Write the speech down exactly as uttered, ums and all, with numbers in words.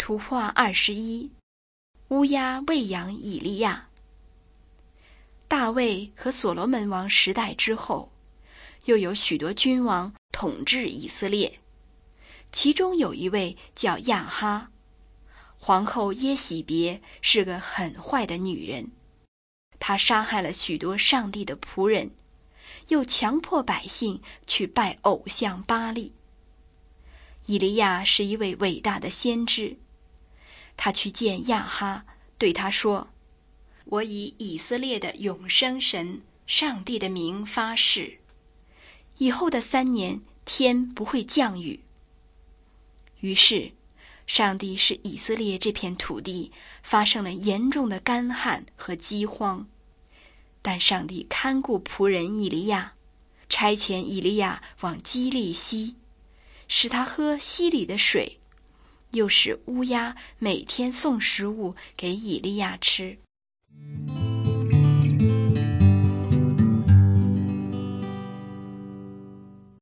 图画二十一，乌鸦喂养以利亚。大卫和所罗门王时代之后，又有许多君王统治以色列，其中有一位叫亚哈。皇后耶喜别是个很坏的女人，她杀害了许多上帝的仆人，又强迫百姓去拜偶像巴力。以利亚是一位伟大的先知，他去见亚哈，对他说：我以以色列的永生神上帝的名发誓，以后的三年天不会降雨。于是上帝使以色列这片土地发生了严重的干旱和饥荒，但上帝看顾仆人以利亚，差遣以利亚往基利溪，使他喝溪里的水，又使乌鸦每天送食物给以利亚吃。